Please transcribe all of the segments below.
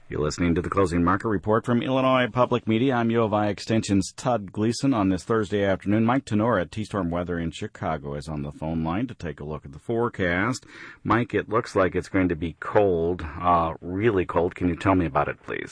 You're listening to the Closing Market Report from Illinois Public Media. I'm U of I Extension's Todd Gleason. On this Thursday afternoon, Mike Tenora at T-Storm Weather in Chicago is on the phone line to take a look at the forecast. Mike, it looks like it's going to be cold, really cold. Can you tell me about it, please?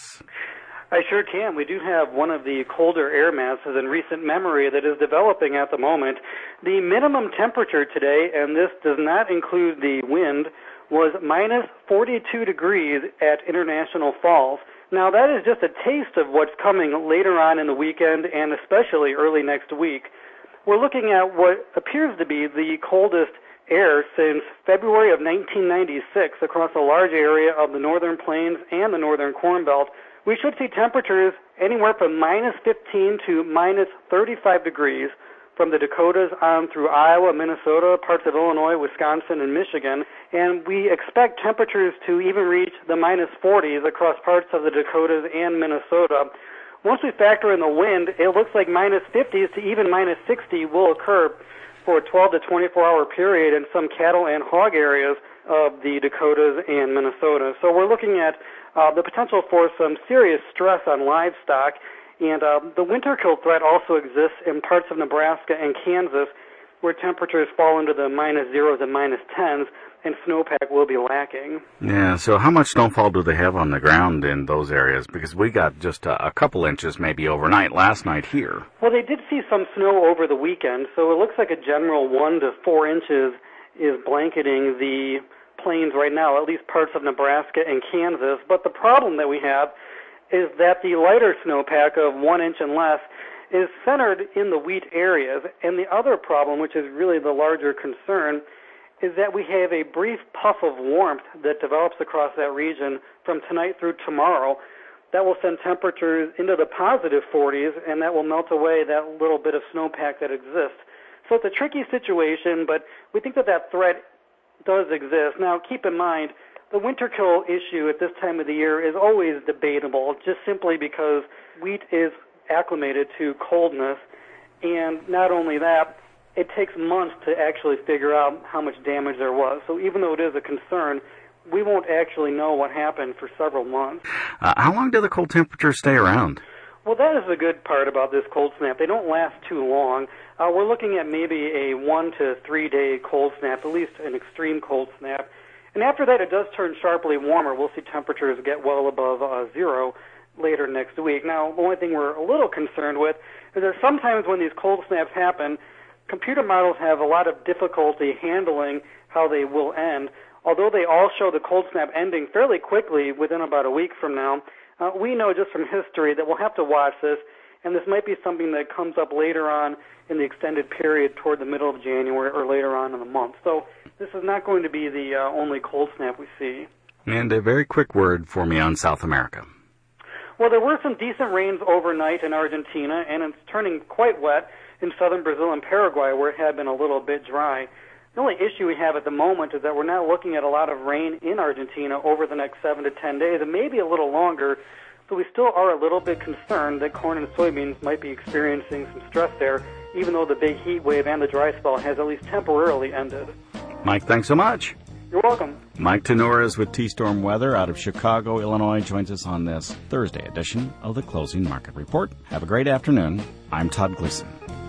I sure can. We do have one of the colder air masses in recent memory that is developing at the moment. The minimum temperature today, and this does not include the wind, was minus 42 degrees at International Falls. Now, that is just a taste of what's coming later on in the weekend and especially early next week. We're looking at what appears to be the coldest air since February of 1996 across a large area of the northern plains and the northern Corn Belt. We should see temperatures anywhere from minus 15 to minus 35 degrees from the Dakotas on through Iowa, Minnesota, parts of Illinois, Wisconsin, and Michigan. And we expect temperatures to even reach the minus 40s across parts of the Dakotas and Minnesota. Once we factor in the wind, it looks like minus 50s to even minus 60 will occur for a 12 to 24-hour period in some cattle and hog areas of the Dakotas and Minnesota. So we're looking at the potential for some serious stress on livestock. And the winter kill threat also exists in parts of Nebraska and Kansas where temperatures fall into the minus zeros and minus 10s, and snowpack will be lacking. Yeah, so how much snowfall do they have on the ground in those areas? Because we got just a couple inches maybe overnight last night here. Well, they did see some snow over the weekend, so it looks like a general 1 to 4 inches is blanketing the plains right now, at least parts of Nebraska and Kansas. But the problem that we have is that the lighter snowpack of 1 inch and less is centered in the wheat areas. And the other problem, which is really the larger concern, is that we have a brief puff of warmth that develops across that region from tonight through tomorrow that will send temperatures into the positive 40s, and that will melt away that little bit of snowpack that exists. So it's a tricky situation, but we think that that threat does exist. Now, keep in mind, the winter kill issue at this time of the year is always debatable, just simply because wheat is acclimated to coldness, and not only that, it takes months to actually figure out how much damage there was. So even though it is a concern, we won't actually know what happened for several months. How long do the cold temperatures stay around? Well, that is the good part about this cold snap. They don't last too long. We're looking at maybe a 1 to 3 day cold snap, at least an extreme cold snap. And after that, it does turn sharply warmer. We'll see temperatures get well above zero later next week. Now, the only thing we're a little concerned with is that sometimes when these cold snaps happen, computer models have a lot of difficulty handling how they will end. Although they all show the cold snap ending fairly quickly within about a week from now, we know just from history that we'll have to watch this, and this might be something that comes up later on in the extended period toward the middle of January or later on in the month. So this is not going to be the only cold snap we see. And a very quick word for me on South America. Well, there were some decent rains overnight in Argentina, and it's turning quite wet in southern Brazil and Paraguay, where it had been a little bit dry. The only issue we have at the moment is that we're now looking at a lot of rain in Argentina over the next 7 to 10 days, and maybe a little longer. So we still are a little bit concerned that corn and soybeans might be experiencing some stress there, even though the big heat wave and the dry spell has at least temporarily ended. Mike, thanks so much. You're welcome. Mike Tenora is with T-Storm Weather out of Chicago, Illinois, joins us on this Thursday edition of the Closing Market Report. Have a great afternoon. I'm Todd Gleason.